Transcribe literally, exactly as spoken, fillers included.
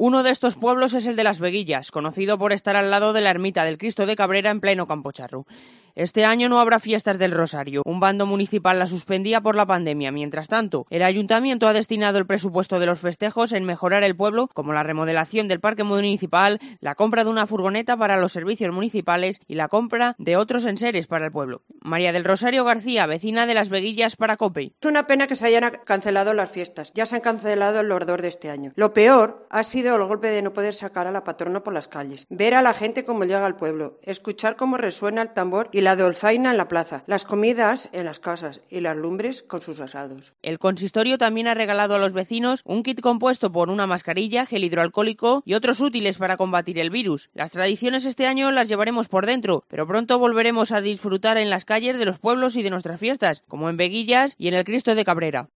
Uno de estos pueblos es el de Las Veguillas, conocido por estar al lado de la ermita del Cristo de Cabrera en pleno Campocharru. Este año no habrá fiestas del Rosario. Un bando municipal la suspendía por la pandemia. Mientras tanto, el ayuntamiento ha destinado el presupuesto de los festejos en mejorar el pueblo, como la remodelación del parque municipal, la compra de una furgoneta para los servicios municipales y la compra de otros enseres para el pueblo. María del Rosario García, vecina de Las Veguillas para COPE. Es una pena que se hayan cancelado las fiestas. Ya se han cancelado los dos de este año. Lo peor ha sido el golpe de no poder sacar a la patrona por las calles, ver a la gente cómo llega al pueblo, escuchar cómo resuena el tambor y la dolzaina en la plaza, las comidas en las casas y las lumbres con sus asados. El consistorio también ha regalado a los vecinos un kit compuesto por una mascarilla, gel hidroalcohólico y otros útiles para combatir el virus. Las tradiciones este año las llevaremos por dentro, pero pronto volveremos a disfrutar en las calles de los pueblos y de nuestras fiestas, como en Veguillas y en el Cristo de Cabrera.